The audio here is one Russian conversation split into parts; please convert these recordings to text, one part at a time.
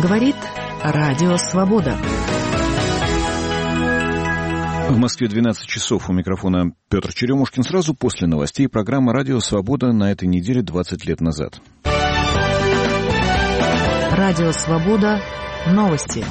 Говорит Радио Свобода. В Москве 12 часов. У микрофона Петр Черемушкин. Сразу после новостей программа «Радио Свобода» на этой неделе 20 лет назад. Радио Свобода. Новости.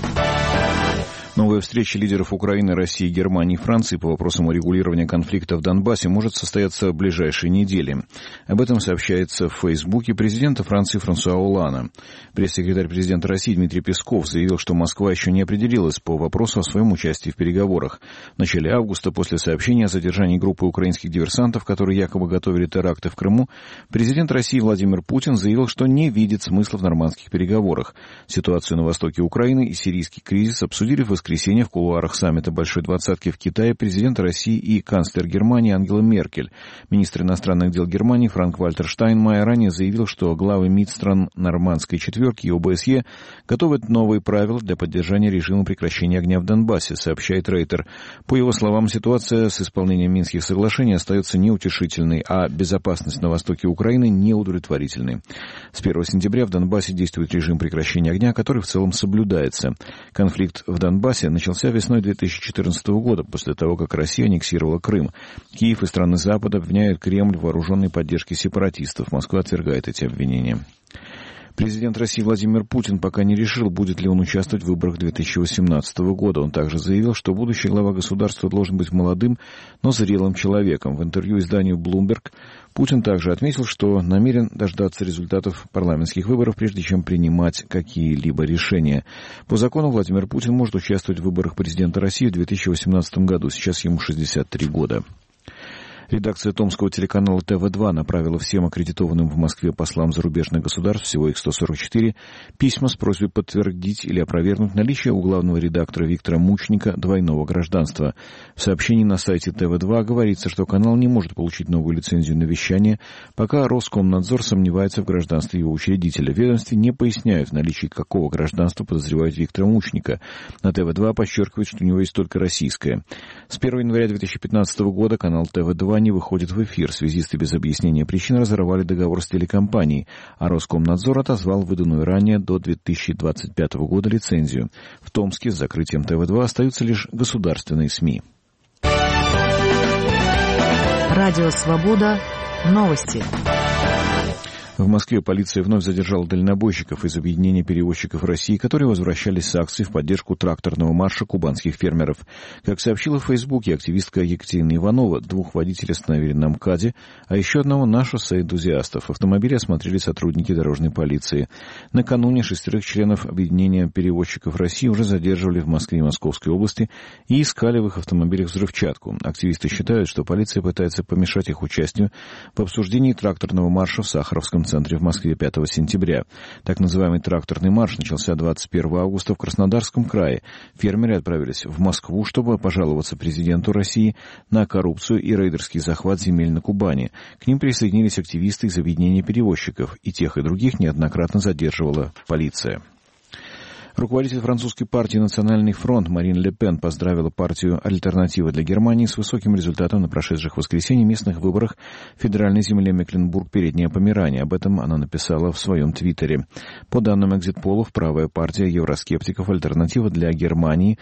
Новая встреча лидеров Украины, России, Германии и Франции по вопросам урегулирования конфликта в Донбассе может состояться в ближайшие недели. Об этом сообщается в Фейсбуке президента Франции Франсуа Оллана. Пресс-секретарь президента России Дмитрий Песков заявил, что Москва еще не определилась по вопросу о своем участии в переговорах. В начале августа, после сообщения о задержании группы украинских диверсантов, которые якобы готовили теракты в Крыму, президент России Владимир Путин заявил, что не видит смысла в нормандских переговорах. Ситуацию на востоке Украины и сирийский кризис обсудили в воскресенье в кулуарах саммита Большой Двадцатки в Китае президент России и канцлер Германии Ангела Меркель. Министр иностранных дел Германии Франк-Вальтер Штайнмайер ранее заявил, что главы МИД стран Нормандской четверки и ОБСЕ готовят новые правила для поддержания режима прекращения огня в Донбассе, сообщает Рейтер. По его словам, ситуация с исполнением Минских соглашений остается неутешительной, а безопасность на востоке Украины неудовлетворительной. С 1 сентября в Донбассе действует режим прекращения огня, который в целом соблюдается. Конфликт в Донбассе начался весной 2014 года, после того, как Россия аннексировала Крым. Киев и страны Запада обвиняют Кремль в вооруженной поддержке сепаратистов. Москва отвергает эти обвинения. Президент России Владимир Путин пока не решил, будет ли он участвовать в выборах 2018 года. Он также заявил, что будущий глава государства должен быть молодым, но зрелым человеком. В интервью изданию Bloomberg Путин также отметил, что намерен дождаться результатов парламентских выборов, прежде чем принимать какие-либо решения. По закону Владимир Путин может участвовать в выборах президента России в 2018 году. Сейчас ему 63 года. Редакция томского телеканала ТВ-2 направила всем аккредитованным в Москве послам зарубежных государств, всего их 144, письма с просьбой подтвердить или опровергнуть наличие у главного редактора Виктора Мучника двойного гражданства. В сообщении на сайте ТВ-2 говорится, что канал не может получить новую лицензию на вещание, пока Роскомнадзор сомневается в гражданстве его учредителя. В ведомстве не поясняют, в наличии какого гражданства подозревают Виктора Мучника. На ТВ-2 подчеркивают, что у него есть только российское. С 1 января 2015 года канал ТВ-2 не выходит в эфир. Связисты без объяснения причин разорвали договор с телекомпанией, а Роскомнадзор отозвал выданную ранее до 2025 года лицензию. В Томске с закрытием ТВ-2 остаются лишь государственные СМИ. Радио Свобода. Новости. В Москве полиция вновь задержала дальнобойщиков из объединения перевозчиков России, которые возвращались с акцией в поддержку тракторного марша кубанских фермеров. Как сообщила в Фейсбуке активистка Екатерина Иванова, 2 водителей остановили на МКАДе, а еще одного на шоссе энтузиастов. Автомобили осмотрели сотрудники дорожной полиции. Накануне 6 членов объединения перевозчиков России уже задерживали в Москве и Московской области и искали в их автомобилях взрывчатку. Активисты считают, что полиция пытается помешать их участию в обсуждении тракторного марша в Сахаровском центре в Москве 5 сентября. Так называемый тракторный марш начался 21 августа в Краснодарском крае. Фермеры отправились в Москву, чтобы пожаловаться президенту России на коррупцию и рейдерский захват земель на Кубани. К ним присоединились активисты из объединения перевозчиков. И тех, и других неоднократно задерживала полиция. Руководитель французской партии «Национальный фронт» Марин Ле Пен поздравила партию «Альтернатива для Германии» с высоким результатом на прошедших в воскресенье местных выборах в федеральной земле Мекленбург-Передняя Померания. Об этом она написала в своем твиттере. По данным экзит-полов, правая партия евроскептиков «Альтернатива для Германии»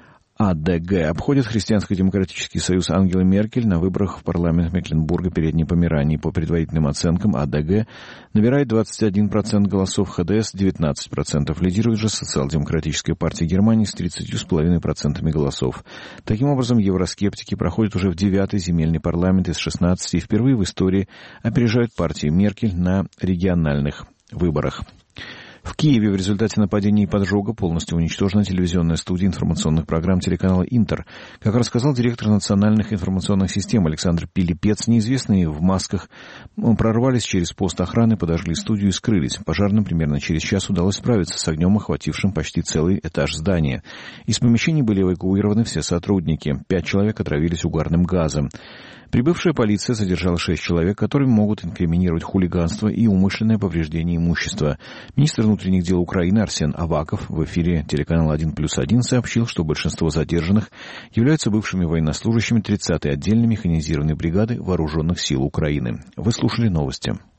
АДГ обходит Христианско-демократический союз Ангелы Меркель на выборах в парламент Мекленбурга Передней Померании. По предварительным оценкам АДГ набирает 21% голосов, ХДС 19%. Лидирует же Социал-демократическая партия Германии с 30,5% голосов. Таким образом, евроскептики проходят уже в 9-й земельный парламент из 16 и впервые в истории опережают партию Меркель на региональных выборах. В Киеве в результате нападения и поджога полностью уничтожена телевизионная студия информационных программ телеканала «Интер». Как рассказал директор национальных информационных систем Александр Пилипец, неизвестные в масках прорвались через пост охраны, подожгли студию и скрылись. Пожарным примерно через час удалось справиться с огнем, охватившим почти целый этаж здания. Из помещений были эвакуированы все сотрудники. 5 человек отравились угарным газом. Прибывшая полиция задержала 6 человек, которым могут инкриминировать хулиганство и умышленное повреждение имущества. Министр внутренних дел Украины Арсен Аваков в эфире телеканала 1+1 сообщил, что большинство задержанных являются бывшими военнослужащими 30-й отдельной механизированной бригады Вооруженных сил Украины. Вы слушали новости.